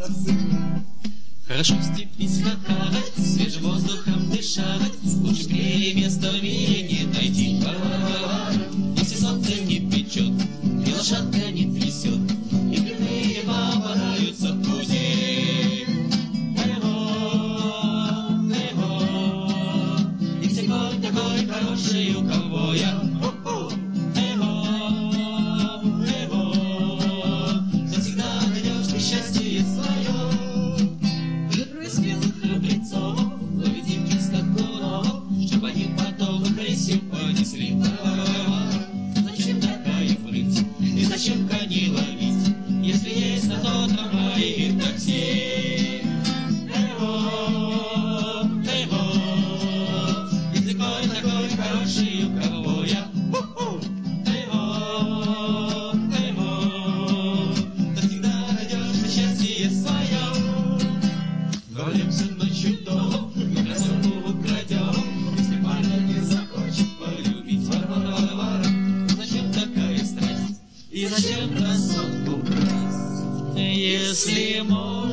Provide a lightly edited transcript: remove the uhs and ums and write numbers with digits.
Хорошо в степи скакать, свежим воздухом дышать, лучше места в мире не найти. Если солнце не печет, и лошадка не трясет, и прямые попадаются в пути. И все конь такой хороший у ковбоя. Завсегда найдешь ты счастье свое. Смелых храбрецов, ловит диких скакунов, чтоб они потом их рысью понесли. Зачем такая прыть и зачем коней ловить, если есть на то трамвай и такси? Если конь такой хороший у ковбоя, завсегда найдешь ты счастье свое. Валимся ночью дом, красотку украдем, если парня не захочет полюбить. Зачем такая страсть и зачем красотку брать, если можно?